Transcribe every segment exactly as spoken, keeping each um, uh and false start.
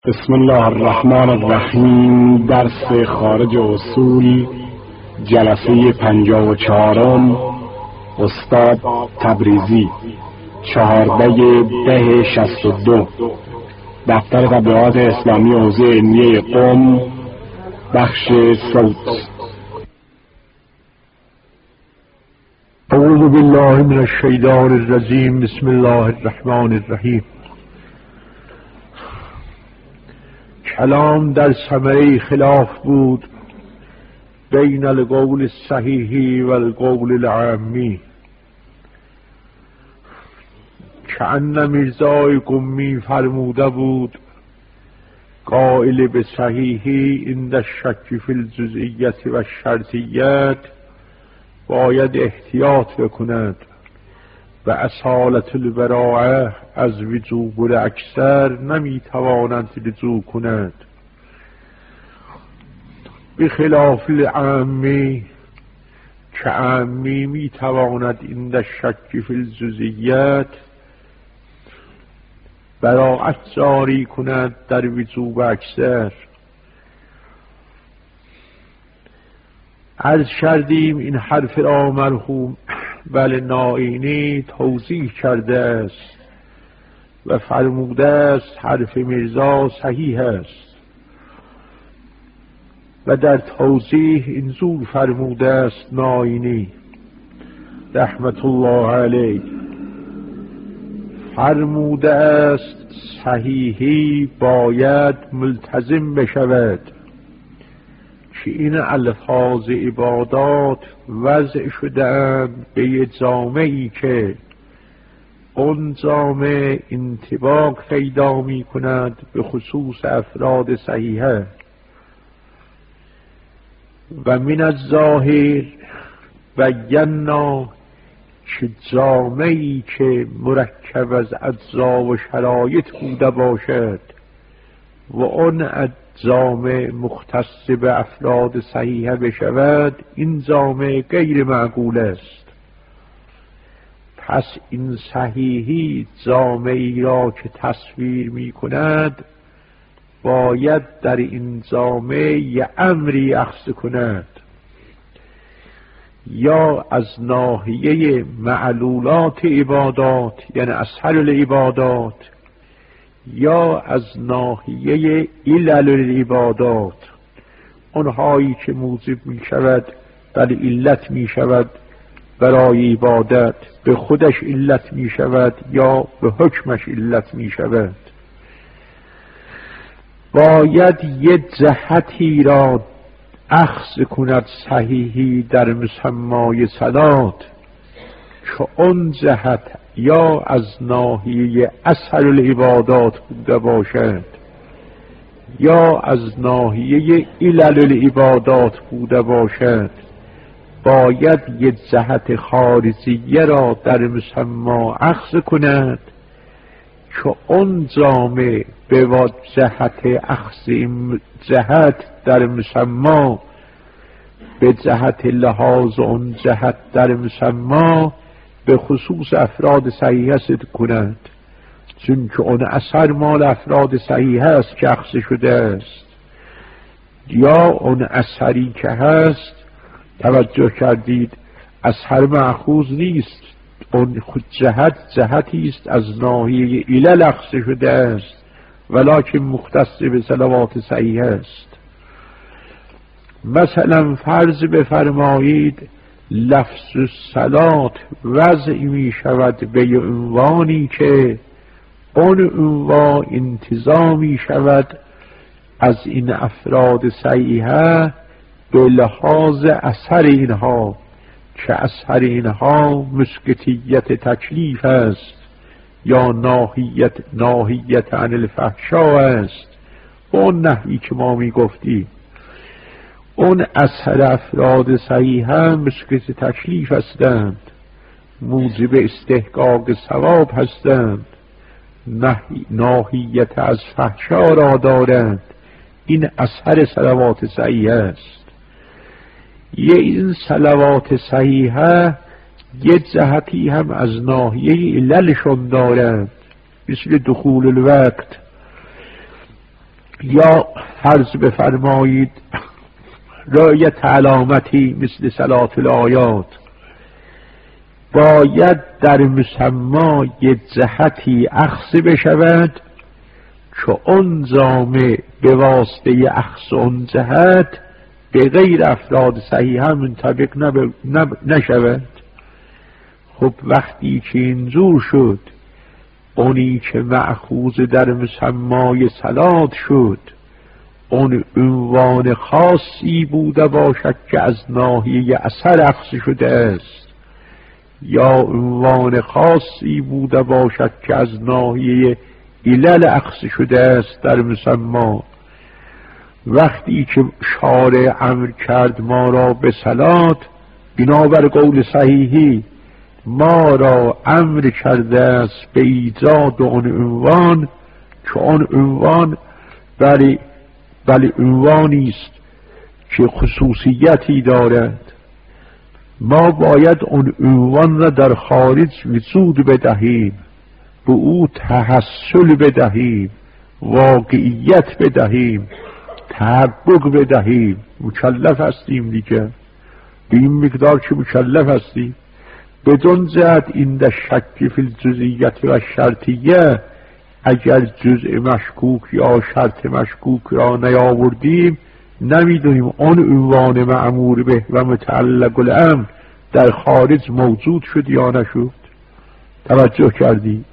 بسم الله الرحمن الرحیم. درس خارج اصول، جلسه پنجاه و چهارم، استاد تبریزی، چهارده ده شصت و دو، دفتر تبلیغات اسلامی حوزه علمیه قم، بخش صوت. اعوذ بالله من الشیطان الرجیم. بسم الله الرحمن الرحیم. کلام در ثمره خلاف بود بین القول الصحیح و القول العامی. کأن میرزای قمی فرموده بود قائل به صحیحی عند الشک فی الجزئیت و الشرطیت باید احتیاط بکند و اصالت البراءه از وجوب اکثر نمیتواند رجوع کند، بخلاف العامی که عامی میتواند عند الشک فی الجزئیت براءت جاری کند در وجوب اکثر. عرض کردیم این حرف را مرحوم بل نائینی توضیح کرده است و فرموده است حرف میرزا صحیح است و در توضیح اینجور فرموده است نائینی رحمت الله علیه، فرموده است صحیحی باید ملتزم بشود که این الفاظ عبادات وضع شده‌اند به یک جامعی که اون جامعه انطباق پیدا می کند به خصوص افراد صحیحه و من الظاهر بینا که جامعی که مرکب از اجزا و شرایط بوده باشد و اون جامعه مختص به افراد صحیحه بشود، این جامعه غیر معقول است. پس این صحیحی جامعی را که تصویر می کند باید در این جامعه یه امری اخذ کند، یا از ناحیه معلولات عبادات یعنی اصل العبادات، یا از ناحیه علل العبادات، اونهایی که موجب می شود بل علت می شود برای عبادت، به خودش علت می شود یا به حکمش علت می شود. باید یک جهتی را اخذ کند صحیحی در مسمای صلات که اون جهت یا از ناحیه اثر العبادات بوده باشد یا از ناحیه علل العبادات بوده باشد. باید یک جهت خارجیه را در مسما اخذ کند که اون جامعه به جهت اخذ این جهت در مسما به جهت لحاظ اون جهت در مسما به خصوص افراد صحیحه صدق کند، چون که اون اثر مال افراد صحیحه است که اخذ شده است، یا اون اثری که هست توجه کردید اثر مأخوذ نیست، اون خود جهت جهتی است از ناحیه علل اخذ شده است ولکن مختص به صلوات صحیحه است. مثلا فرض بفرمایید لفظ الصلات وضع می شود به عنوانی که اون عنوان انتزاع می شود از این افراد صحیحه به لحاظ اثر اینها که اثر اینها مسکتیت تکلیف است یا ناهیت ناهیت عن الفحشا است. اون نحوی که ما می گفتیم اون اثر افراد صحیحه مسکت تکلیف هستند، موجب استحقاق ثواب هستند، ناهیت از فحشا را دارند. این اثر صلوات صحیحه است. یه این صلوات صحیحه یه جهتی هم از ناحیه عللشون دارند، مثل دخول الوقت یا فرض بفرمایید رعایت علامتی مثل صلات الآیات، باید در مسما یک جهتی اخذ بشود که اون جامع به واسطه اخذ اون جهت به غیر افراد صحیح هم منطبق نشود. خب وقتی که اینجور شد، اونی که مأخوذ در مسمای صلات شد اون عنوان خاصی بوده باشد که از ناحیه اثر اخذ شده است، یا عنوان خاصی بوده باشد که از ناحیه علل اخذ شده است در مسما. وقتی که شارع امر کرد ما را به صلات، بنابر قول صحیحی ما را امر کرده است به ایجاد اون عنوان که اون عنوان بلی بلی عنوانی است که خصوصیتی دارد. ما باید اون عنوان را در خارج وجود بدهیم، به او تحصل بدهیم، واقعیت بدهیم، تحقق بدهیم. مکلف هستیم دیگه، به این مقدار که مکلف هستیم. بدون جهت این در شک فی الجزئیت و شرطیه، اگر جزء مشکوک یا شرط مشکوک را نیاوردیم نمیدونیم اون عنوان مأمور به و متعلق الامر در خارج موجود شد یا نشد. توجه کردید؟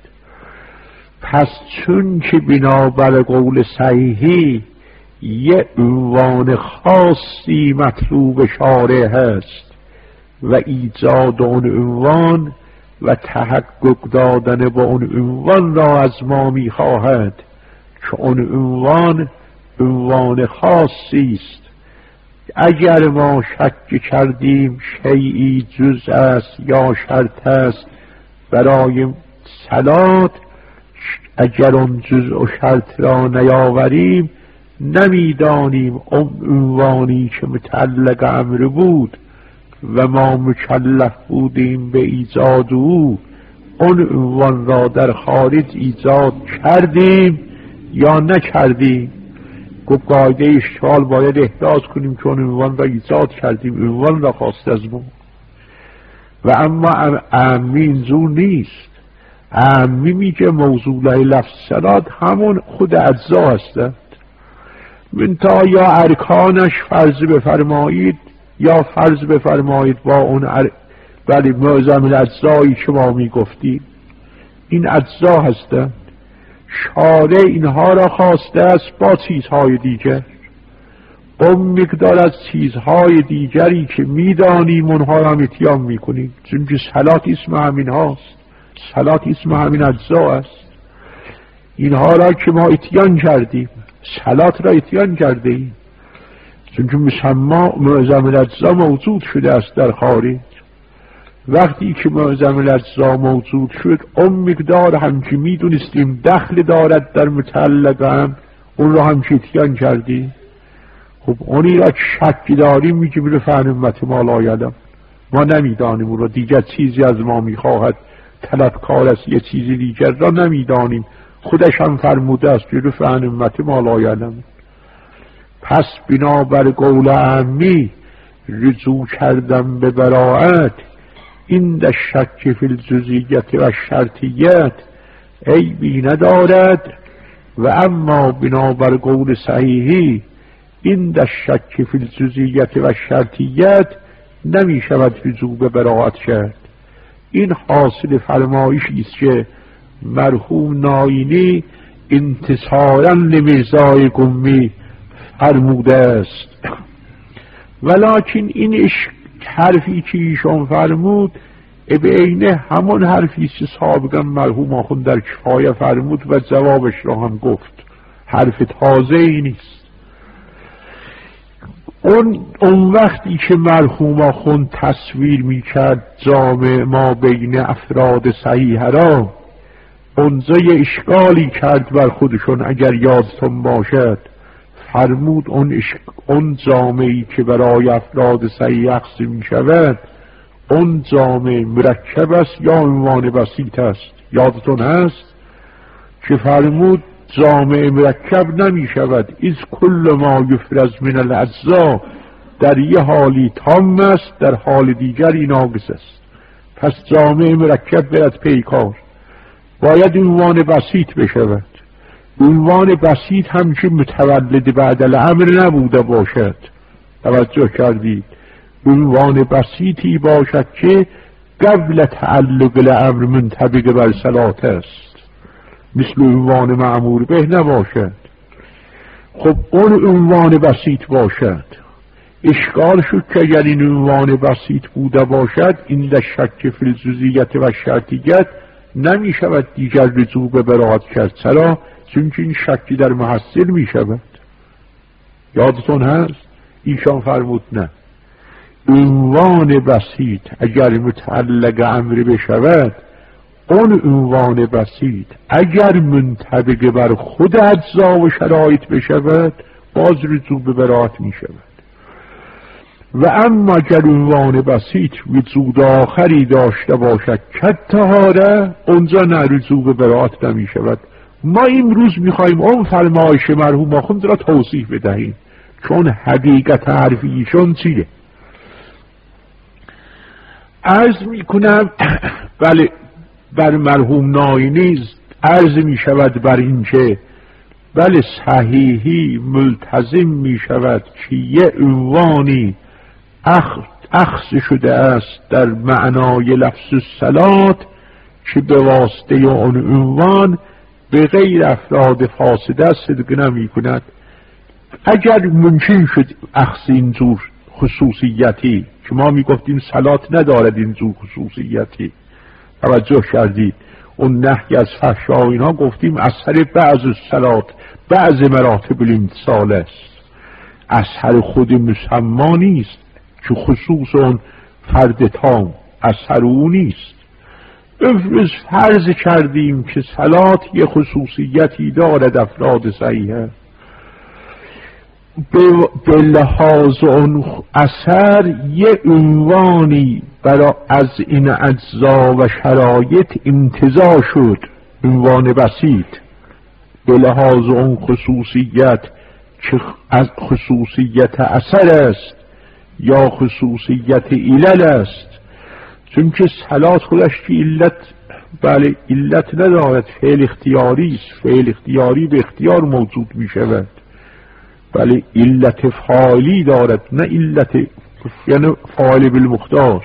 پس چون که بنابر قول صحیحی یه عنوان خاصی مطلوب شارع هست و ایجاد اون عنوان و تحقق دادن با اون عنوان را از ما میخواهد که اون عنوان عنوان خاصی است. اگر ما شک کردیم شیئی جز است یا شرط است برای صلات، اگر اون جز و شرط را نیاوریم نمیدانیم اون عنوانی که متعلق امر بود و ما مکلف بودیم به ایجاد او، اون عنوان را در خارج ایجاد کردیم یا نکردیم. گفت قاعده اشتغال باید احراز کنیم که اون عنوان را ایجاد کردیم، عنوان را خواست از ما. و اما اعمی اینجور نیست. اعمی میگه موضوع لفظ صلات همون خود اجزا هستند، منتها یا ارکانش فرض بفرمایید یا فرض بفرمایید با اون ار... ولی معظم الاجزایی که ما میگفتیم این اجزا هستند. شارع اینها را خواسته است با چیزهای دیگر، اون مقدار از چیزهای دیگری که میدانیم اونها را اتیان میکنیم، چون که صلات اسم همین هاست، صلات اسم همین اجزا است. اینها را که ما اتیان کردیم، صلات را اتیان کرده ایم، چون که مسما معظم الاجزا موجود شده است در خارج. وقتی که معظم الاجزا موجود شد اون مقدار هم که میدونستیم دخل دارد در متعلق هم اون را هم که اتیان کردیم. خب اونی را که شک داریم میگه بره فهمت ما لایدم، ما نمیدانیم اون را، دیگر چیزی از ما میخواهد، طلبکار است یه چیزی دیگر را نمیدانیم، خودش هم فرموده است بره فهمت ما لایدم. پس بنابر قول عمی رجوع کردم به براعت این در شک فی الجزئیت و شرطیت عیبی ندارد، و اما بنابر قول صحیحی این در شک فی الجزئیت و شرطیت نمی شود رجوع به براعت کرد. این حاصل فرمایشی است که مرحوم ناینی انتصارا لمیرزای قمی فرموده است. ولکن این عشق حرفی که ایشان فرمود به عینه همون حرفی که سابقا مرحوم آخوند در کفایه فرمود و جوابش را هم گفت، حرف تازه ای نیست. اون, اون وقتی که مرحوم آخوند تصویر میکرد جامع ما بین افراد صحیح را، اونجا یه اشکالی کرد بر خودشون اگر یادتون باشد. فرمود اون, اشک... اون جامعی که برای افراد صحیح اخذ می شود اون جامع مرکب است یا عنوان بسیط است. یادتون هست که فرمود جامع مرکب نمی شود. از کل ما یفرز من الاجزا، در یه حالی تام است، در حال دیگری ناقص است. پس جامع مرکب برد پیکار، باید عنوان بسیط بشود. عنوان بسیط همچه متولد بعد الامر نبوده باشد. توجه کردید؟ عنوان بسیطی باشد که قبل تعلق الامر منطبق بر صلات است، مثل عنوان مأمور به نباشد. خب اون عنوان بسیط باشد. اشکال شد که اگر این عنوان بسیط بوده باشد، این در شک فی الجزئیت و شرطیت نمی شود دیگر رجوع به براءت کرد. چرا؟ چون این شکی در محصل می شود. یادتون هست؟ ایشان فرمود نه، عنوان بسیط اگر متعلق امر بشود، اون عنوان بسیط اگر منطبق بر خود اجزا و شرایط بشود، باز رجوع به براءت می شود. و اما اگر عنوان بسیط وجود آخری داشته باشد کالطهاره، اونجا نه، رجوع به براءت نمی شود. ما امروز میخوایم اون فرمایش مرحوم آخوند را توضیح بدهیم، چون حقیقت حرف ایشون چیه؟ عرض میکنم بله بر مرحوم ناینی عرض میشود بر این که بله صحیحی ملتزم میشود که یه عنوانی اخذ شده است در معنای لفظ الصلات که به واسطه اون عنوان به غیر افراد فاسده صدق نمی کند. اگر ممکن شد اخذ اینجور خصوصیتی که ما می گفتیم صلات ندارد اینجور خصوصیتی، توجه کردید؟ اون نهی از فحشا و اینا گفتیم اثر بعض الصلات، بعض مراتب الامتصال است، اثر خود مسما نیست، که خصوص اون فرد تام اثر او نیست. افرض فرض کردیم که صلات یه خصوصیتی دارد افراد صحیحه، به لحاظ اون اثر یه عنوانی برای از این اجزا و شرایط انتزاع شد، عنوان بسیط، به لحاظ اون خصوصیت که از خصوصیت اثر است یا خصوصیت علل است. چون که صلات خودش که علت بله علت ندارد، فعل اختیاری است، فعل اختیاری به اختیار موجود می شود. بله علت فاعلی دارد، نه علت یعنی فاعل بالمختار.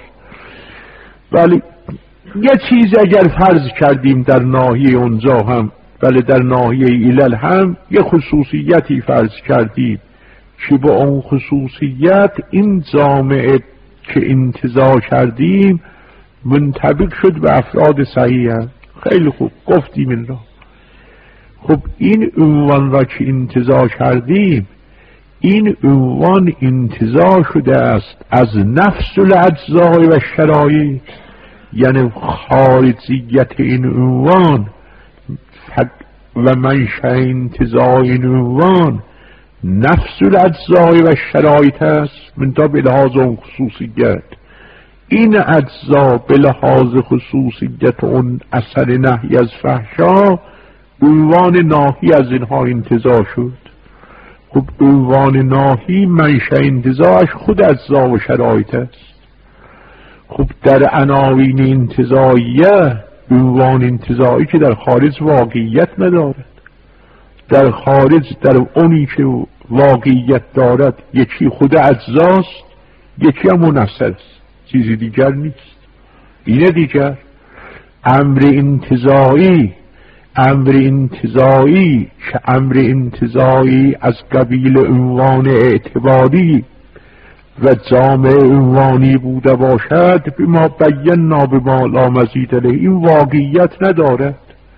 بله یه چیز اگر فرض کردیم در ناحیه اونجا هم، بله در ناحیه علل هم یه خصوصیتی فرض کردیم که با اون خصوصیت این جامعه که انتزاع کردیم منطبق شد به افراد صحیح. خیلی خوب گفتیم این را. خب این عنوان را که انتزاع کردیم، این عنوان انتزاع شده است از نفس الاجزاء و شرایط، یعنی خارجیت این عنوان و منشأ انتزاع این عنوان نفس الاجزاء و شرایط است، منتها به لحاظ اون خصوصیت. این اجزا به لحاظ خصوصیت اون اثر نهی از فحشا، عنوان ناهی از اینها انتزاع شد. خب عنوان ناهی منشأ انتزاعش خود اجزا و شرایط است. خب در عناوین انتزاعیه، عنوان انتزاعی که در خارج واقعیت ندارد، در خارج در اونی که واقعیت دارد یکی خود اجزاست، یکی هم منفصل است، چیزی دیگر نیست. اینه دیگر امر انتزاعی، امر انتزاعی که امر انتزاعی از قبیل عنوان اعتباری و جامع عنوانی بوده باشد، به ما بینا به ما لا مزید له، این واقعیت ندارد.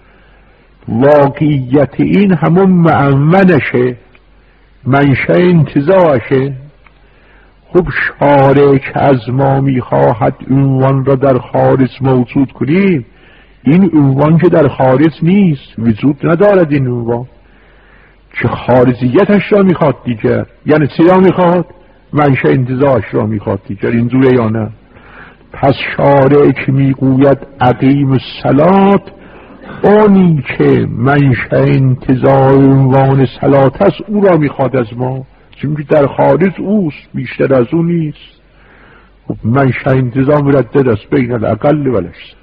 واقعیت این همون معنونشه، منشأ انتزاعشه. خب شارع که از ما میخواهد عنوان را در خارج موجود کنیم، این عنوان که در خارج نیست، وجود ندارد این عنوان، که خارجیتش را میخواد دیگر. یعنی چی را میخواد؟ منشأ انتزاعش را میخواد دیگر. اینجوره یا نه؟ پس شارع که میگوید اقیم الصلات، اونی که منشأ انتزاع عنوان صلات است او را میخواد از ما، چون که در خارج اوست، بیشتر از او نیست. خب منشأ انتزاع مردد است بین الاقل و الاکثر.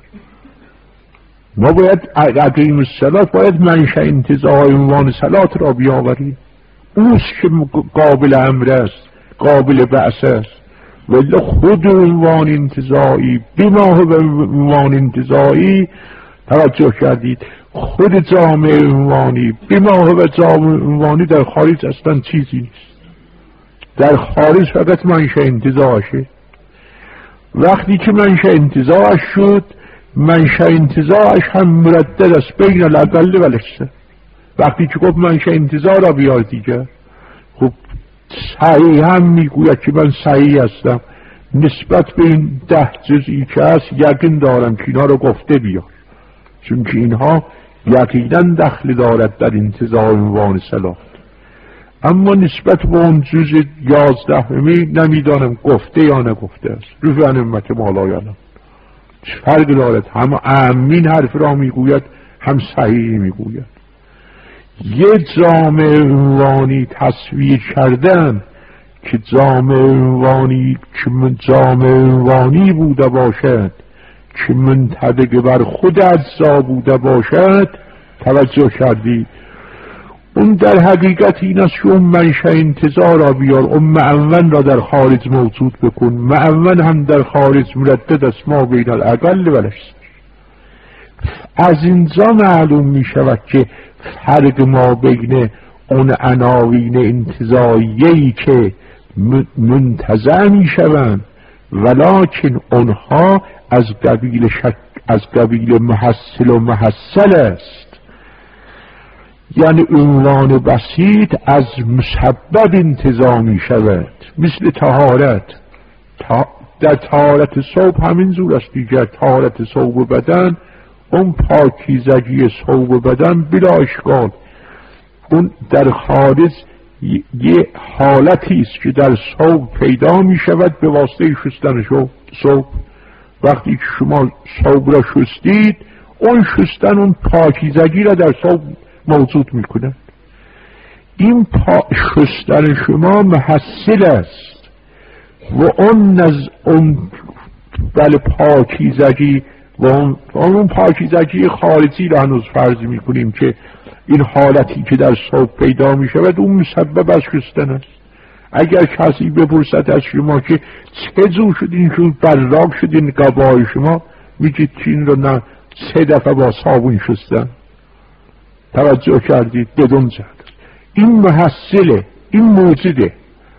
ما باید اقیم الصلات باید منشأ انتزاع عنوان صلات را بیاوریم، اوست که قابل امر است، قابل بعث است. ولی خود عنوان انتزاعی بما هو عنوان انتزاعی، توجه کردید، خود جامعه عنوانی بما هو جامعه عنوانی در خارج اصلا چیزی نیست. در خارج فقط منشأ انتزاعشه. وقتی که منشأ انتزاعش شد، منشأ انتزاعش هم مردد است بین الاقل و الاکثر. وقتی که گفت منشأ انتزاع را بیار دیگر، خب صحیح هم میگوید که من صحیح هستم، نسبت به این ده جزئی که هست یقین دارم که اینا رو گفته بیار، چون که اینها یقینا دخل دارد در انتزاع عنوان صلات. اما نسبت به اون جز یازدهمی نمیدانم گفته یا نگفته است. رفع نعمت مولا یعلم چه فرق دارد، هم امین حرف را میگوید هم صحیح میگوید. یه جامعه عنوانی تصویر کردن که جامعه عنوانی که من جامعه عنوانی بوده باشد که منطبق بر خود اجزا بوده باشد، توجه کردی، اون در حقیقت این است که اون منشأ انتزاع را بیار، اون معون را در خارج موجود بکن. معون هم در خارج مردد است ما بین الاقل و الاکثر. از اینجا معلوم می شود که فرق ما بین اون عناوین انتزاعیه‌ای که منتزع می شوند ولکن اونها از قبیل شک از قبیل محصل و محصل است. یعنی عنوان بسیط از مسبب انتزاع می شود، مثل طهارت. در طهارت ثوب همین جور است دیگر. طهارت ثوب بدن، اون پاکیزگی ثوب بدن بلا اشکال، اون در خارج یه حالتی است که در ثوب پیدا می شود به واسطه شستن ثوب. وقتی که شما ثوب را شستید، اون شستن اون پاکیزگی را در ثوب موجود می کند. این پا شستن شما محصل است و اون نز اون بله پاکیزگی و اون, اون پاکیزگی خارجی را هنوز فرض می کنیم که این حالتی که در ثوب پیدا می شود اون مسبب از شستن است. اگر کسی بپرسد از شما که چه جور شدین که براق شدین قبای شما، میگید که این رو نه سه دفعه با صابون شستن. توجه کردید؟ بدون زد. این محصله، این موجوده.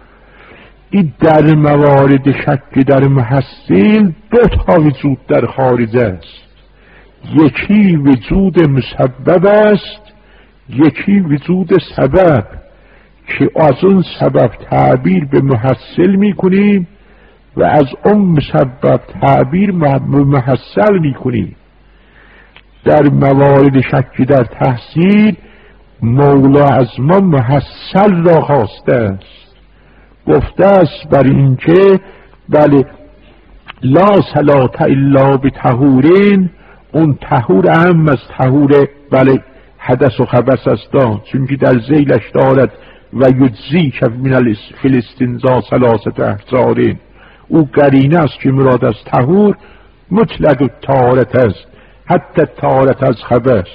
این در موارد شک در محصل دو تا وجود در خارج است. یکی وجود مسبب است، یکی وجود سبب که از اون سبب تعبیر به محصل میکنیم و از اون مسبب تعبیر به محصل میکنیم. در موارد شک در تحصیل مولا از ما محصل را خواسته است، گفته است بر این که بله لا صلات الا بطهورین، اون طهور اهم از طهور بله حدث و خبث است، چون که در ذیلش دارد و یجزی که من الاستنزا ثلاثت احزارین. او قرینه است که مراد از طهور مطلق طهارت است، حتی طهارت از خبث.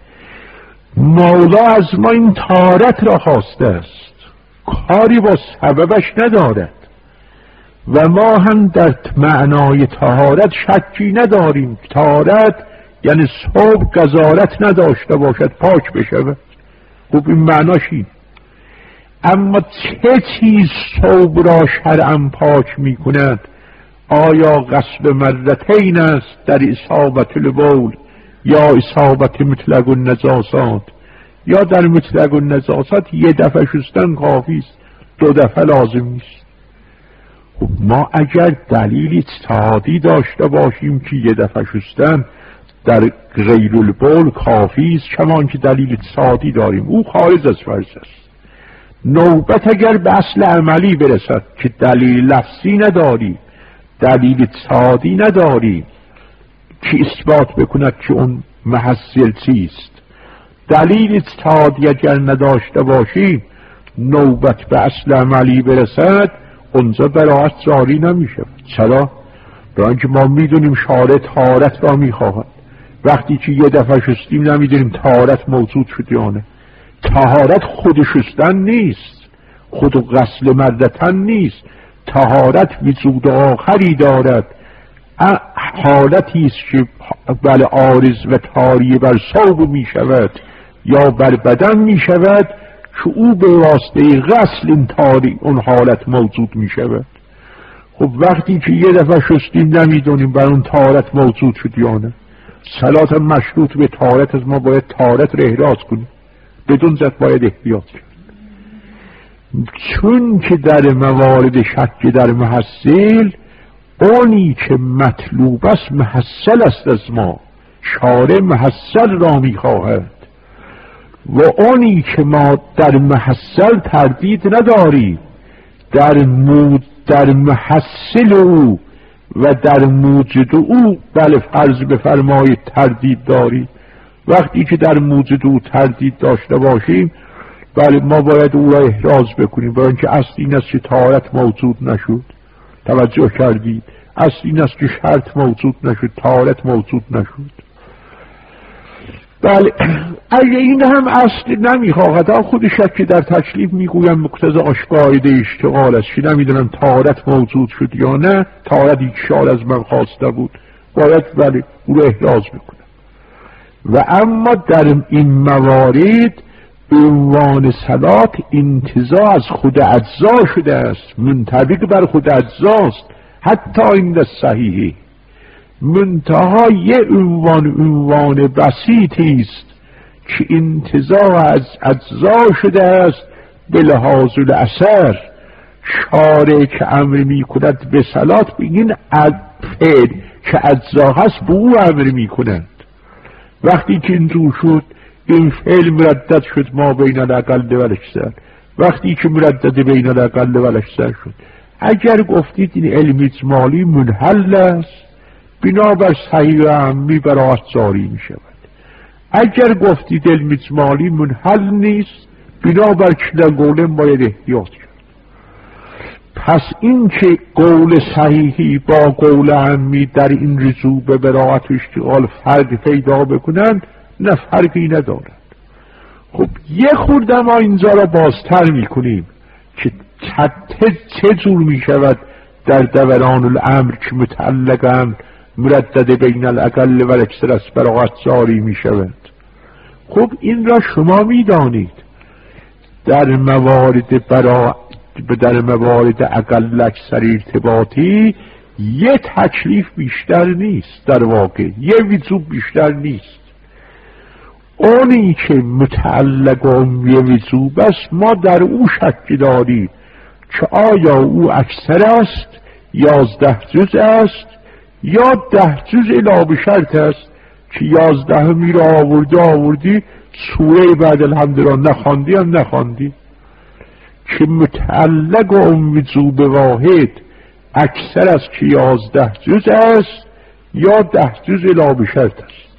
مولا از ما این طهارت را خواسته است، کاری با سببش ندارد و ما هم در معنای طهارت شکی نداریم. طهارت یعنی صوب قذارت نداشته باشد، پاک بشود. خب این معناش این. اما چه چیز صوب را شرعا پاک می کند؟ آیا غسل مرتین است در اصابت البول یا اصابت مطلق النجاسات، یا در مطلق النجاسات یه دفعه شستن کافی است، دو دفعه لازم نیست. خب ما اگر دلیل اجتهادی داشته باشیم که یه دفعه شستن در غیر البول کافی است، کمان که دلیل اجتهادی داریم، او خارج از فرض است. نوبت اگر به اصل عملی برسد که دلیل لفظی نداری، دلیل اجتهادی نداری که اثبات بکند که اون محصل چیست؟ دلیل اجتهادی اگر نداشته باشیم نوبت به اصل عملی برسد اونجا براعت جاری نمیشه. چرا؟ برای اینکه ما میدونیم شارع طهارت را میخواهد. وقتی که یه دفعه شستیم نمیدونیم طهارت موجود شد یا نه. طهارت خود شستن نیست، خود غسل مردتن نیست. طهارت وجود آخری دارد، حالتی است که بله عارض و طاری بر ثوب می شود یا بر بدن می شود که او به واسطه غسل این طاری اون حالت موجود می شود. خب وقتی که یه دفعه شستیم نمیدونیم بر اون طهارت موجود شد یا نه. صلات مشروط به طهارت از ما باید طهارت را احراز کنیم، بدون زد باید احتیاط کرد. چون که در موارد شک در محصل اونی که مطلوب است محصل است از ما، شارع محصل را میخواهد و اونی که ما در محصل تردید نداریم، در مود در محصل او و در موجد او بله فرض بفرمایید تردید داریم. وقتی که در موجد او تردید داشته باشیم بله ما باید او را احراز بکنیم، برای اینکه اصل این است که طهارت موجود نشد. توجه کردید؟ اصل این است که شرط موجود نشد، طهارت موجود نشد. بله اگه این هم اصل نمیخواهد خود شک در تکلیف میگویم مقتضاش قاعده اشتغال است که نمیدونم طهارت موجود شد یا نه، طهارتی که شار از من خواسته بود باید بله او را احراز بکنم. و اما در این موارد عنوان صلات انتزاع از خود اجزا شده است، منطبق بر خود اجزاست، حتی این در صحیحه منتها یه عنوان عنوان بسیطی است که انتزاع از اجزا شده است به لحاظ الاثر. شارع که امر می کند به صلات بگین فعل که اجزا هست به او امر می کند. وقتی که اینجور شد این فعل مردد شد ما بین الاقل و الاکثر، وقتی که مردد بین الاقل و الاکثر شد اگر گفتید این علم اجمالی منحل است بنابر صحیح عمی براعت جاری می شود. اگر گفتید علم اجمالی منحل نیست بنابر کلا قولم باید احتیاط کرد. پس این که قول صحیحی با قول عمی در این رجوع به براعت و اشتغال فرق پیدا بکنند نه فرقی ندارد. خب یه خورده ما اینجا را بازتر می کنیم که چه جور می شود در دوران الامر که متعلقاً مردد بین الاقل و الاکثر از براعت جاری می شود. خب این را شما می دانید در موارد برا در موارد اقل اکثر ارتباطی یه تکلیف بیشتر نیست، در واقع یه وجوب بیشتر نیست. اونی که متعلق یه وجوب است ما در او شک داریم که آیا او اکثر است یازده جز است یا ده جز الا به شرط است که یازده می را آوردی آوردی سوره بعد الحمد را نخواندی هم نخواندی، که متعلق اون وجوب واحد اکثر است که یازده جز است یا ده جز الا به شرط است.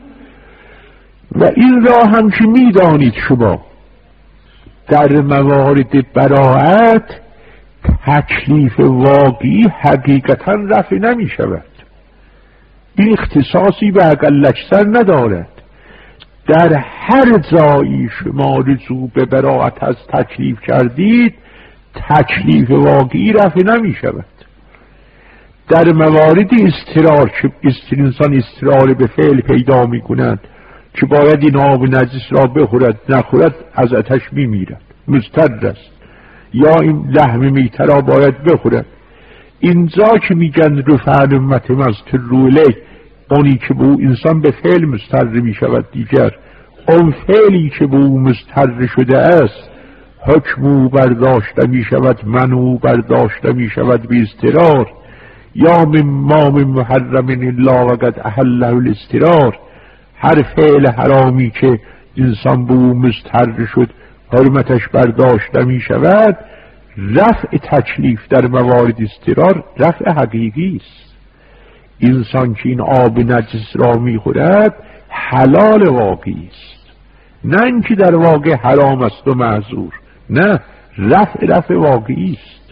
و این را هم که می دانید شما در موارد براعت تکلیف واقعی حقیقتا رفع نمی شود. این اختصاصی به اقل اکثر ندارد. در هر جایی شما رجوع به براعت از تکلیف کردید تکلیف واقعی رفع نمی شود. در موارد استرار که انسان استرار به فعل پیدا می کند که باید این آب نجس را بخورد نخورد از آتش می میرد مضطر است، یا این لحم میته را باید بخورد. اینجا که میگن رفع امت مضطر اونی که به او انسان به فعل مضطر می شود دیگر اون فعلی که به او مضطر شده است حکم او برداشته می شود من او برداشته می شود به استرار، یا مما من محرم الا وقد احله الاسترار. هر فعل حرامی که انسان به او مضطر شد حرمتش برداشته می شود. رفع تکلیف در موارد استرار رفع حقیقی است. انسان که این آب نجس را می خورد حلال واقعی است، نه اینکه در واقع حرام است و معذور، نه، رفع رفع واقعی است.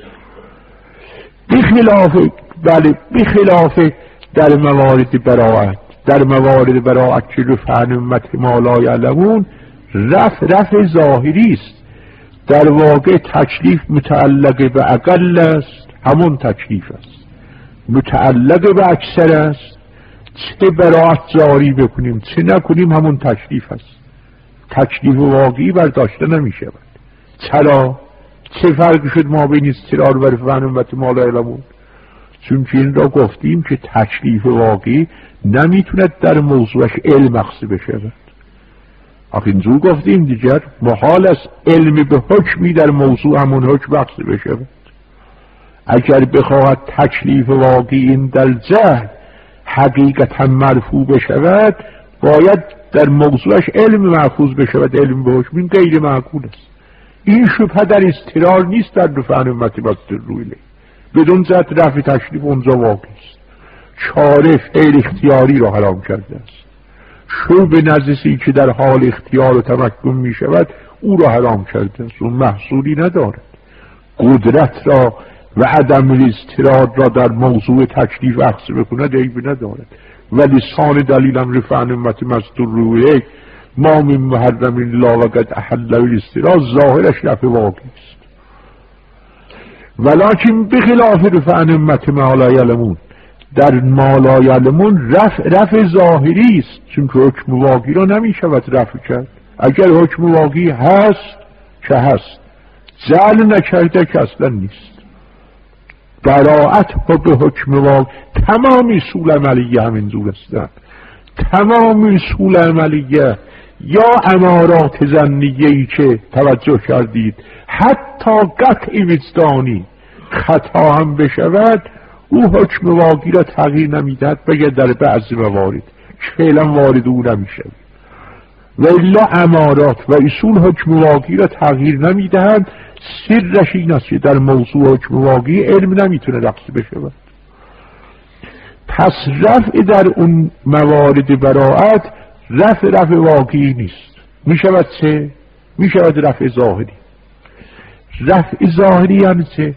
بخلاف بله بخلاف در موارد براءت، در موارد براءت که رفع امت ما لا یعلمون رفع رفع ظاهری است. در واقع تکلیف متعلق به اقل است، همون تکلیف است. متعلق به اکثر است، چه براءت جاری بکنیم چه نکنیم همون تکلیف است. تکلیف واقعی برداشته نمی شود. چرا؟ چه فرق شد ما بین اضطرار و رفع امت ما لا یعلمون؟ چون که این را گفتیم که تکلیف واقعی نمیتوند در موضوعش علم مقصود بشود. آخه اینجور گفتیم دیگر محال است علم به حکمی در موضوع همون حکم مقصود بشود. اگر بخواهد تکلیف واقعی در جهل حقیقتا مرفوع بشود باید در موضوعش علم محفوظ بشود. علم به حکم این غیر معقول است. این شبهه در اضطرار نیست، در رفع امت مصدر روی بدون ذات رفع تکلیف اونجا واقع است. چاره فعل اختیاری را حرام کرده است. شو به نجسی که در حال اختیار و تمکن می شود او را حرام کرده است. اون محصولی ندارد. قدرت را و عدم اضطرار را در موضوع تکلیف اخذ بکند عیبی ندارد. و لسان دلیلم رفع امت مصدر روی ما من محرم لا وقد احل الاضطرار ظاهرش رفع واقعی است. ولکن بخلاف رفع امت ما لا یعلمون، در ما لا یعلمون رفع رفع ظاهری است، چون که حکم واقعی را نمی شود رفع کرد. اگر حکم واقعی هست که هست، جعل نکرده که اصلا نیست. براءت و به حکم واقعی تمام اصول عملیه همین جور هستند. تمام اصول عملیه یا امارات ظنیه‌ای که توجه کردید حتی قطعی وجدانی خطا هم بشود او حکم واقعی را تغییر نمیدهد بگر در بعضی موارد فعلا وارد او نمیشه. و الا امارات و اصول حکم واقعی را تغییر نمیدهند. سرش این است که در موضوع حکم واقعی علم نمیتونه رقص بشود. پس رفع در اون موارد براءت رفع رفع واقعی نیست. میشود چه؟ میشود رفع ظاهری. رفع ظاهری یعنی چه؟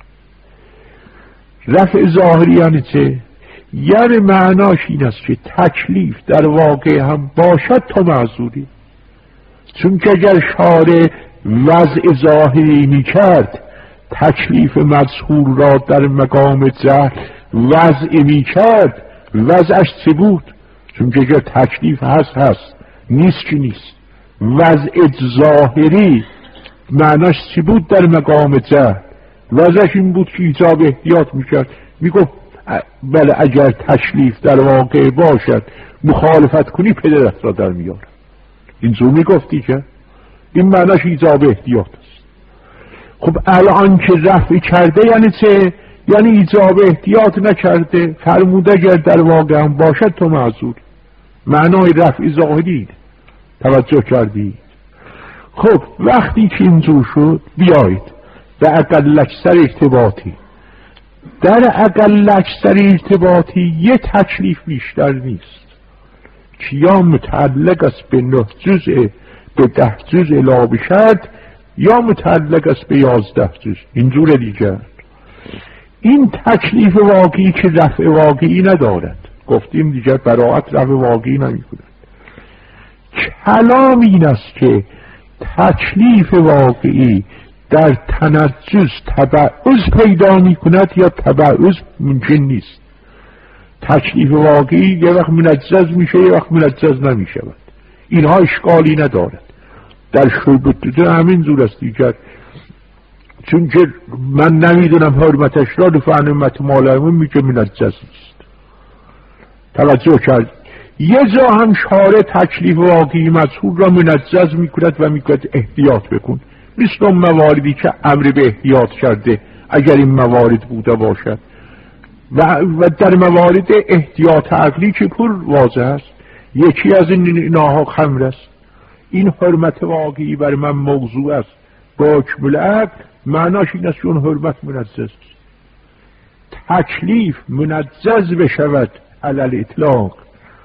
رفع ظاهری یعنی چه؟ یعنی معناش این است که تکلیف در واقع هم باشد تو معذوری. چون که اگر شارع وضع ظاهری می کرد تکلیف مظهور را در مقام جهل وضع می کرد وضعش چه بود؟ چون که اگر تکلیف هست هست نیست که نیست. وضع ظاهری معناش چی بود در مقام جهل؟ وضعش این بود که ایجاب احتیاط می کرد. می گفت بله اگر تکلیف در واقع باشد مخالفت کنی پدرت را در میارم. اینجور می گفتی که این معناش ایجاب احتیاط است. خب الان که رفع کرده یعنی چه؟ یعنی ایجاب احتیاط نکرده. فرموده اگر در واقع هم باشد تو معذور. معنای رفع ظاهری توجه کردید؟ خب وقتی که اینجور شد بیایید به اقل اکثر ارتباطی. در اقل اکثر ارتباطی یه تکلیف بیشتر نیست که یا متعلق است به نه جزء به ده جزء لا بشد یا متعلق است به یازده جزء. اینجور دیگر این تکلیف واقعی که رفع واقعی ندارد. گفتیم دیگر براءت رفع واقعی نمی کند. کلام این است که تکلیف واقعی در تنجز تبعض پیدا می کند یا تبعض ممکن نیست. تکلیف واقعی یه وقت منجز میشه یه وقت منجز نمی شود. اینها اشکالی ندارد. در شربت همین زور است دیگر. چون که من نمیدونم حرمتش را رفع امت ما لا یعلمون میگه منجز نیست. توجه کرد یه جا هم شارع تکلیف واقعی مظهور را منجز میکند و میگوید احتیاط بکن، مثل اون مواردی که امر به احتیاط کرده اگر این موارد بوده باشد. و, و در موارد احتیاط عقلی که پر واضح است. یکی از این اینها خمر است. این حرمت واقعی بر من موضوع است با حکم العقل. معناش این است که اون حرمت منجز است. تکلیف منجز بشود علی الاطلاق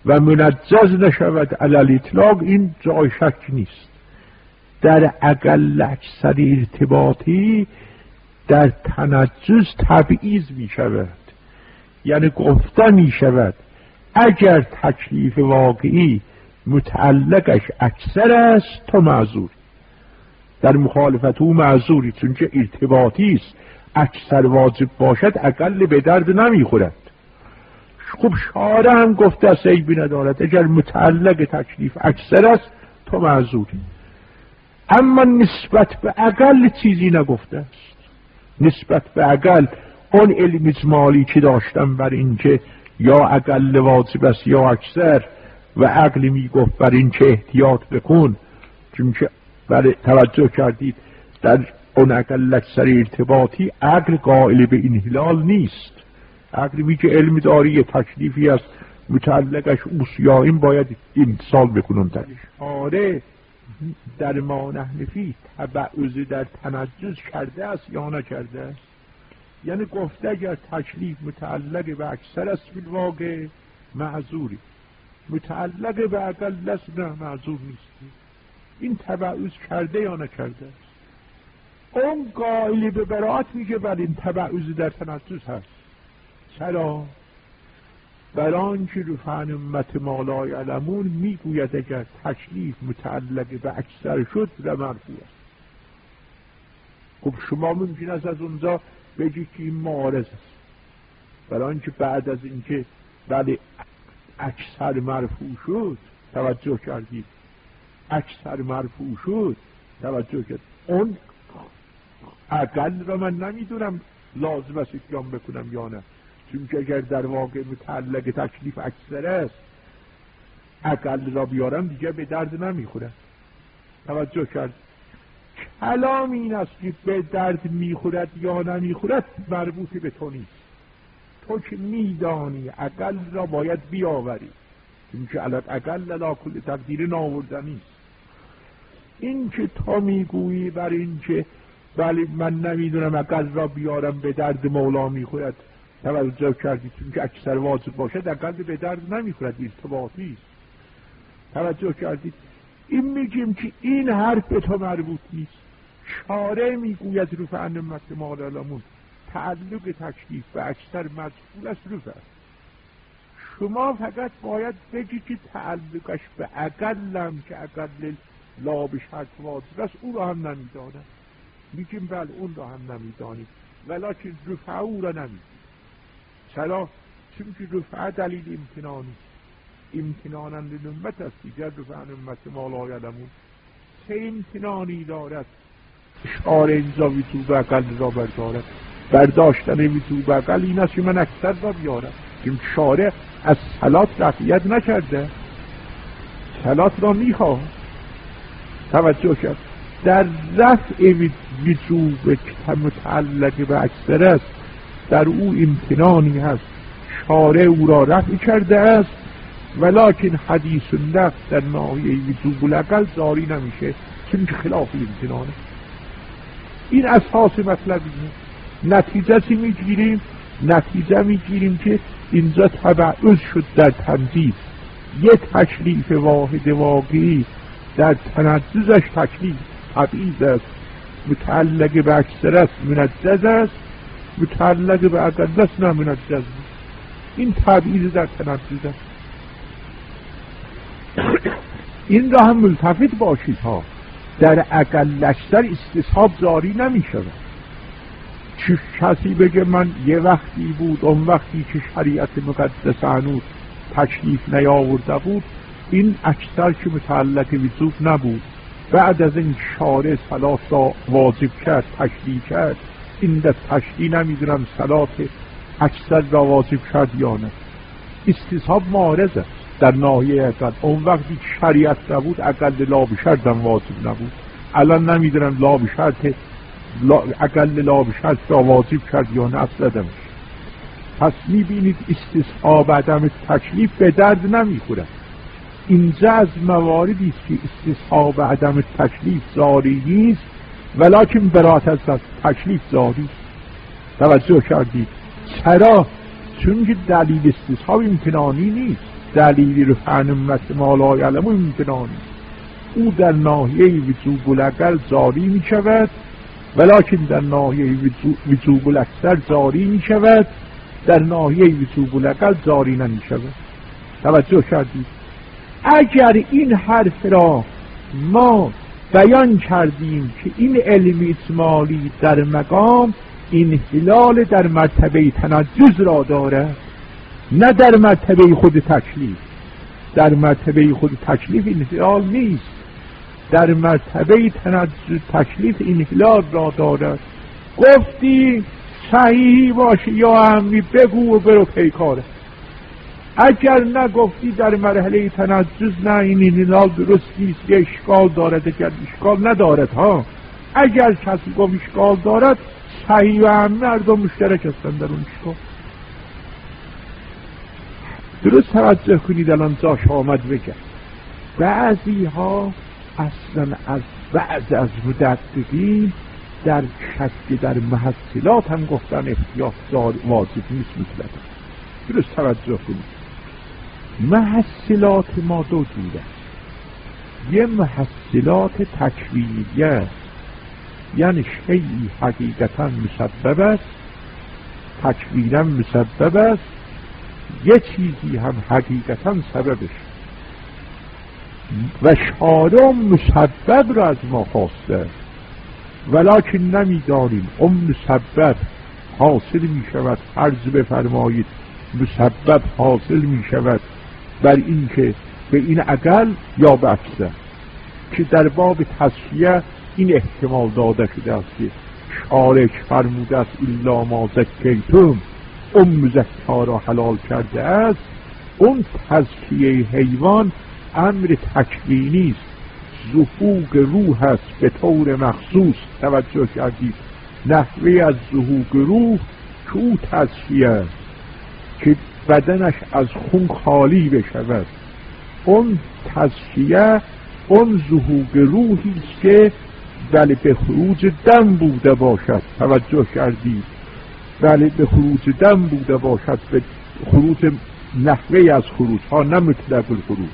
و منجز نشود علی الاطلاق، این جای شک نیست. در اقل اکثر ارتباطی در تنجز تبعیض می شود، یعنی گفته می شود اگر تکلیف واقعی متعلقش اکثر است تو معذور، در مخالفت او معذوری، چون که ارتباطی است، اکثر واجب باشد اقل به درد نمی خورد. خب شارع هم گفته است عیبی ندارد، اگر متعلق تکلیف اکثر است تو معذوری، اما نسبت به اقل چیزی نگفته است. نسبت به اقل اون علم اجمالی که داشتم بر این که یا اقل واجب است یا اکثر، و عقل میگفت بر این که احتیاط بکن، چون که برای توجه کردید در اون اقل اکثر ارتباطی عقل قائل به انحلال نیست. عقل میگه علم داری یه تکلیفی است متعلقش اوست، یا این باید امتصال بکنن درش. آره در ما نحنفی تبعض در تنجز کرده است یا نکرده است؟ یعنی گفته اگر تکلیف متعلق به اکثر است فی الواقع معذوری، متعلق به اقل است نه معذور نیستی. این تبعض کرده یا نکرده است؟ اون قائل به براءت میگه بر این تبعض در تنجز هست. چرا؟ بران که رفعن امت ما لا یعلمون میگوید اگر تکلیف متعلق به اکثر شد و مرفوع است. خب شما ممکن است از اونجا بگید که این معارض است، بران که بعد از اینکه بله اکثر مرفوع شد، توجه کردید اکثر مرفوع شد، توجه کرد اون اقل را من نمیدونم لازم است اتیان بکنم یا نه، چون که اگر در واقع متعلق تکلیف اکثر است اقل را بیارم دیگه به درد نمیخوره. توجه کرد کلام این است که به درد میخورد یا نمیخورد مربوط به تو نیست. تو که میدانی اقل را باید بیاوری، چون که علت اقل لا کل تقدیر ناوردنی است. این که تو میگویی بر این که ولی من نمیدونم اقل را بیارم به درد مولا میخورد، توجه کردید چون که اکثر واجب باشد اقل به درد نمیخورد، ارتباطی است. توجه کردید این میگیم که این حرف به تو مربوط نیست. شارع میگوید رفعن امت ما لا یعلمون تعلق تکلیف و اکثر مذکور است رفع. شما فقط باید بگی که تعلقش به اقلم که اقل لا به شرط واجب است او را هم نمیدانم. میگیم بله اون را هم نمیدانیم ولیکن رفع او را نمیدانیم. چرا؟ چون که رفع دلیل امتنانی امتنانا للامت است، دیگر رفعن امت ما لا یعلمون چه امتنانی دارد؟ اشعار اینجا ویتو به اقل را بردارد، برداشتن ویتو به اقل این است که من اکثر را بیارم. چون شارع از صلات رفعیت نکرده، صلات را میخواه. توجه کرد در رفع ویتو به متعلق به اکثر است در او امتنانی هست، شارع او را رفع کرده است، ولکن حدیث النفس در ناحیه وجوب الاقل جاری نمیشه چون که خلاف امتنانه. این اساس مطلب اینه. نتیجه چی میگیریم؟ نتیجه میگیریم که اینجا تبعض شد در تنجیز. یه تکلیف واحد واقعی در تنجزش تکلیف تبعیض است، متعلق به اکثر است منجز است، متعلق به اقل است نه منجز است. این تبعیض در تنجز است. این را هم ملتفت باشید ها، در اقل اکثر استصحاب جاری نمی شود. چه کسی بگه من یه وقتی بود اون وقتی که شریعت مقدس هنوز تکلیف نیاورده بود این اکثر که متعلق وجوب نبود، بعد از این شارع صلات را واجب کرد تشریع کرد، این در تشریع نمیدونم صلات اکثر را واجب کرد یا نه. استصحاب معارض است در ناحیه اقل. اون وقتی که شریعت نبود اقل لا بشرط هم واجب نبود، الان نمیدونم لا بشرط اقل لا بشرط را واجب کرد یا نه اصلا. پس میبینید استصحاب عدم تکلیف به درد نمیخورد. اینجا از مواردی است که استصحاب عدم تکلیف جاری نیست ولکن برات از تکلیف جاری. توجه کردید؟ چرا؟ چون که دلیل استصحاب امتنانی نیست. دلیل رفعن امت ما لا یعلمون میکنان. او در ناحیه وجوب الاقل جاری می شود ولکن در ناحیه وجوب الاکثر جاری می شود، در ناحیه وجوب الاقل جاری نمی شود. توجه کردید؟ اگر این حرف را ما بیان کردیم که این علم اجمالی در مقام انحلال در مرتبه تنجز را دارد، نه در مرتبه خود تکلیف. در مرتبه خود تکلیف انحلال نیست، در مرتبه تنجز تکلیف انحلال را دارد. گفتی صحیحی باشه یا امی بگو و برو پیکاره. اگر نگفتی در مرحله تنجز نه این انحلال درست نیست، یه اشکال دارد، اگر اشکال ندارد ها. اگر کسی گفت اشکال دارد، صحیح و امی مردم مشترک هستن در اون اشکال. درست توجه کنید الان جاش آمد بگه بعضی ها اصلا از بعض از مدققین در شک در محصلات هم گفتن احتیاط واجب نیست مطلقا. درست توجه کنید محصلات ما دو جوره. یه محصلات تکوینیه یعنی شیئی حقیقتا مسبب است، تکوینا مسبب است، یه چیزی هم حقیقتا سببش و شارع مسبب را از ما خواسته ولکن نمیدانیم اون مسبب حاصل می شود. عرض بفرمایید مسبب حاصل می شود بر این که به این عقل یا به عکسه، که در باب تصفیه این احتمال داده شده است که شارع فرموده است الا ما زکیتم، اون مزکا را حلال کرده است. اون تزکیه حیوان امر تکوینی است، ظهوق روح است به طور مخصوص. توجه کردید؟ نحوه از ظهوق روح که او تزکیه است که بدنش از خون خالی بشود. اون تزکیه اون ظهوق روحی است که بله به خروج دم بوده باشد. توجه کردید؟ بله به خروج دم بوده باشد، به خروج نحوه از خروج ها، نه مطلق الخروج.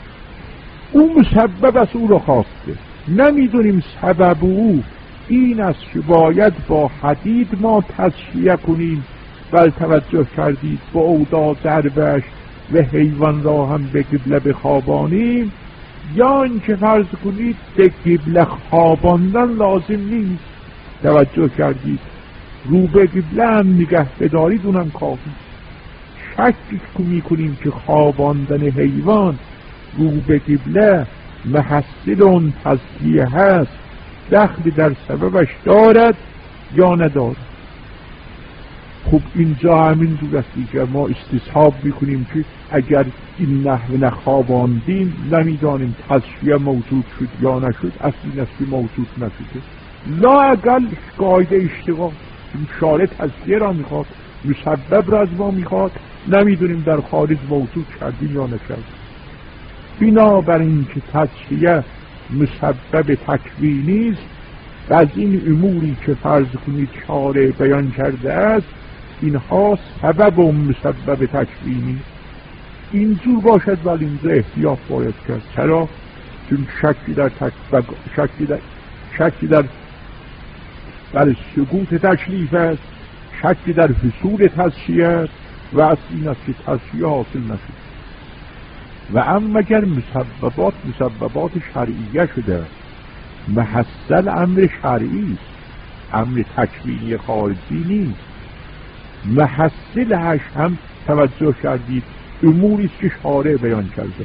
او مسبب از او را خواسته، نمیدونیم سبب او این است که باید با حدید ما تصفیه کنیم. بل توجه کردید با اوضاع ضربش و حیوان را هم به قبله بخوابانیم، یا اینکه فرض کنید به قبله خواباندن لازم نیست. توجه کردید؟ رو به قبله هم نگه بدارید اونم کافی. شک میکنیم که خواباندن حیوان رو به قبله محصل اون تزکیه هست، دخلی در سببش دارد یا ندارد. خب اینجا همین دو است دیگر. ما استصحاب میکنیم که اگر این نحو نخواباندیم نمیدانیم تزکیه موجود شد یا نشد، اصلی نسبی موجود نشده. لا اقل قاعده اشتغال شارع تزکیه را میخواد، مسبب را از ما میخواد، نمیدونیم در خارج موجود کردیم یا نکردیم. بنابراین که تزکیه مسبب تکوینی است و از این اموری که فرض کنید شارع بیان کرده است اینها سبب و مسبب تکوینی اینجور باشد، ولی اینجا احتیاط باید کرد. چرا؟ چون شکی در تک... شکی در شکی در بر سقوط تکلیف است، شکی در حصول تزکیه است و از این است که تزکیه حاصل نشد. و اما اگر مسببات مسببات شرعیه شده، محصل امر شرعی است، امر تکوینی خارجی نیست. محصلش هم توجه کردید اموری است که شارع بیان کرده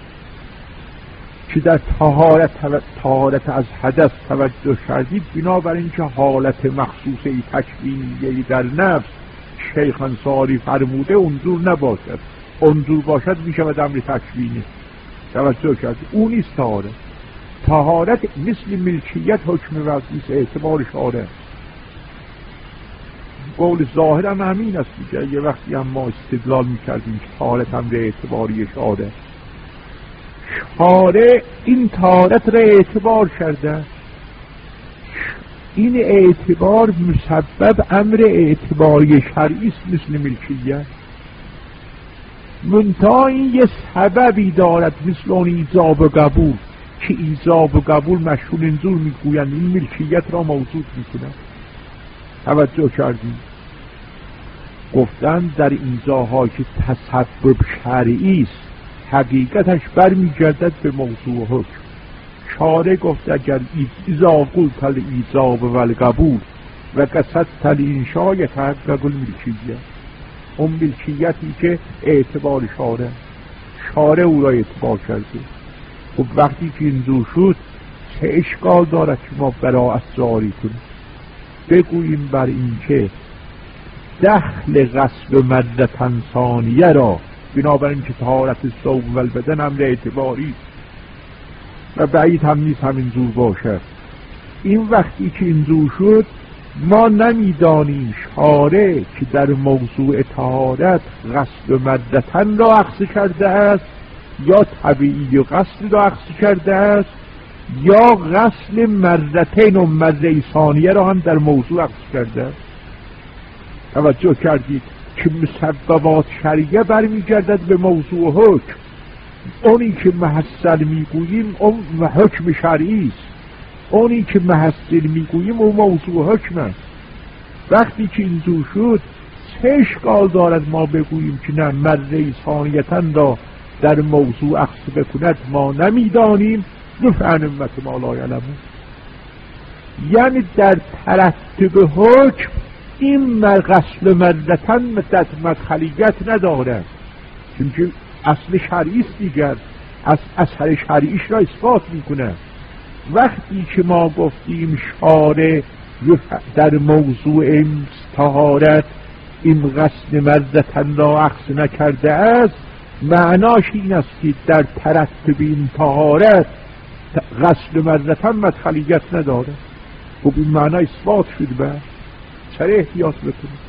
که در طهارت طهارت از حدث توجه کردید. بنابراین که حالت مخصوصه تکوینی در نفس شیخ انصاری فرموده اونجور نباشد، اونجور باشد میشود امر تکوینی. توجه کردید؟ اون نیست طهارت. طهارت مثل ملکیت حکم وضعی اعتبار شارع. قول ظاهر هم همین است دیگه. یه وقتی هم ما استدلال میکردیم که طهارت هم به اعتباری شارع، شارع این طهارت را اعتبار کرده. این اعتبار مسبب امر اعتباری شرعی است مثل ملکیت. منتها این یه سببی دارد، مثل اون ایجاب و قبول که ایجاب و قبول مشهور اینجور میگویند این ملکیت را موجود میکنند. توجه کردیم گفتن در این جاها که تسبب شرعی است حقیقتش برمیگردد به موضوع حکم. شارع گفت اگر اذا قلت الایجاب و القبول و قصدت الانشاء یتحقق الملکیت، اون ملکیتی که اعتبار شارع شارع او را اعتبار کرده. خب وقتی که اینجور شد چه اشکال دارد که ما براءت جاری کنیم؟ بگوییم بر این که دخل غسل مدة ثانیه را بنابراین که طهارت ثوب و البدن امر اعتباری و بعید هم نیست همینجور باشد. این وقتی که اینجور شد ما نمیدانیم شارع که در موضوع طهارت غسل مدة را اخذ کرده است یا طبیعی و غسل را اخذ کرده است یا غسل مرتين و مرة ثانیه را هم در موضوع اخذ کرده است. توجه کردید که مسببات شرعیه برمیگردد به موضوع حکم. اونی که محصل میگوییم اون حکم شرعی است، اونی که محصل میگوییم اون موضوع حکم است. وقتی که اینجور شد چه اشکال دارد ما بگوییم که نه مرة ثانیتن را در موضوع اخذ بکند ما نمیدانیم نفعن امت ما لا یعلمون. یعنی در ترتب حکم این غسل مدة مدخلیت ندارد، چون اصل شرعی است دیگر، از اثر شرعیش را اثبات میکنه. وقتی که ما گفتیم شارع در موضوع طهارت این غسل مدة را اخذ نکرده است، معناش این است که در ترتب این طهارت غسل مدة مدخلیت نداره. خب این معنی اثبات شد. به چرا احتیاط بکنید؟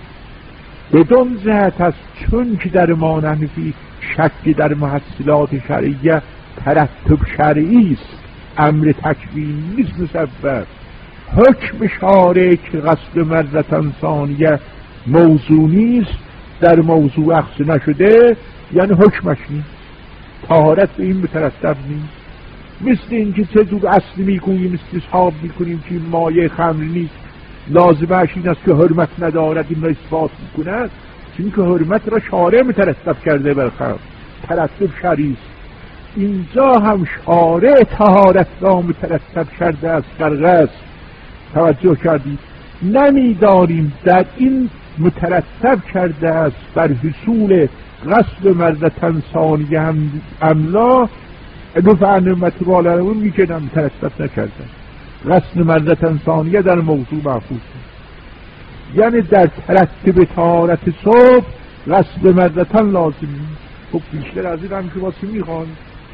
بدون جهت است چون که در ما نحنفی شک در محصلات شرعیه ترتب شرعی است، امر تکوین نیست مسبب. حکم شارع که غسل مرة ثانیه موضوع نیست در موضوع اخذ نشده یعنی حکمش نیست، طهارت به این مترتب نیست. مثل اینکه چه جور اصلی میگوییم استصحاب میکنیم که مایه خمر نیست، لازمش این است که حرمت ندارد، این را اثبات میکند چون که حرمت را شارع مترتب کرده بر خمر، ترتب شرعی است. اینجا هم شارع طهارت را مترتب کرده است بر غسل. توجه کردید؟ نمیداریم در این مترتب کرده است بر حصول غسل مرة ثانیه هم املا دفع نعمت رو علمون میکنم مترتب نکرده. غسل مرة ثانیه در موضوع محفوظ، یعنی در ترتب طهارت صبح غسل مرة لازم نیست. خب بیشتر از این هم که واسه میخوان.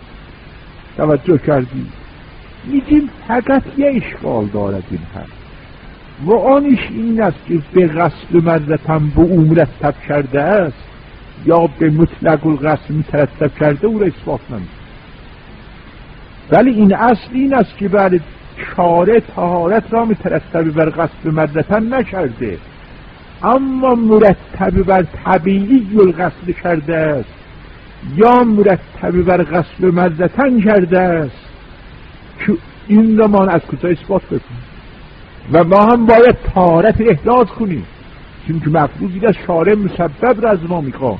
توجه کردید؟ میگیم فقط یه اشکال دارد این هم و آنش این است که به غسل مرة به او مرتب کرده است یا به مطلق الغسل مترتب کرده او را اثبات نمید. ولی این اصل این است که برای شارع طهارت را مترتب بر غسل مرة نکرده، اما مرتب بر طبیعی الغسل کرده است یا مرتب بر غسل مرة کرده است. که این را ما از کجا اثبات بکنیم؟ و ما هم باید طهارت احراز کنیم، چون که مفروضی از شارع مسبب را از ما میخواد.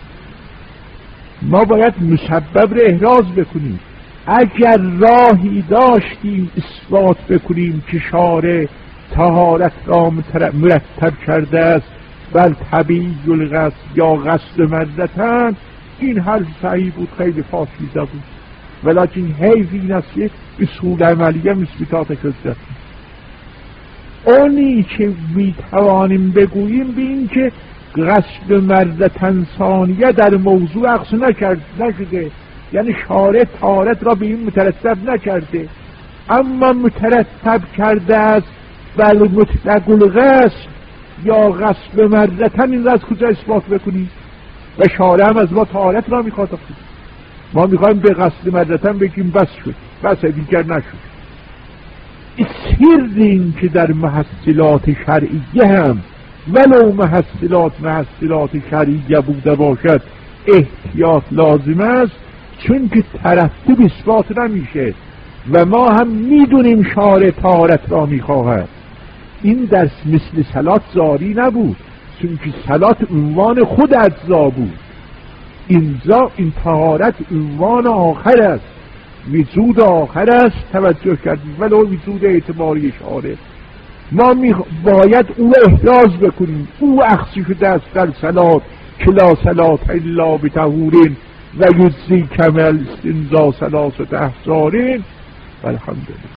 ما باید مسبب را احراز بکنیم. اگر راهی داشتیم اثبات بکنیم که شارع طهارت را مرتب کرده است بر طبیعی الغسل یا غسل مرة، این حرف صحیح بود، خیلی فاسیده بود. ولیکن حیف این است که اصول عملیه مثبتات حجت. اونی که میتوانیم بگوییم به این که غسل مرة ثانیه در موضوع اخذ نکرد نشده، یعنی شارع طهارت را به این مترتب نکرده، اما مترتب کرده است بر مطلق الغسل یا غسل مرة. این را از کجا اثبات بکنیم؟ و شارع هم از ما طهارت را میخواد. ما میخوایم به غسل مرة بگیم بس شد، بس دیگر نشد. سر این که در محصلات شرعیه هم ولو محصلات محصلات شرعیه بوده باشد احتیاط لازم است، چون که ترتب اثبات نمیشه و ما هم میدونیم شارع طهارت را میخواهد. این درس مثل صلات زاری نبود، چون که صلات عنوان خود اجزا بود. اینجا این طهارت عنوان آخر است، وجود آخر است. توجه کردید؟ ولو وجود اعتباری شارع ما می باید او احراز بکنیم. او اخصی شده است در صلات که لا صلات الا بطهورین و یجزی کمل استنزا ثلاثه احزارین. والحمدلله.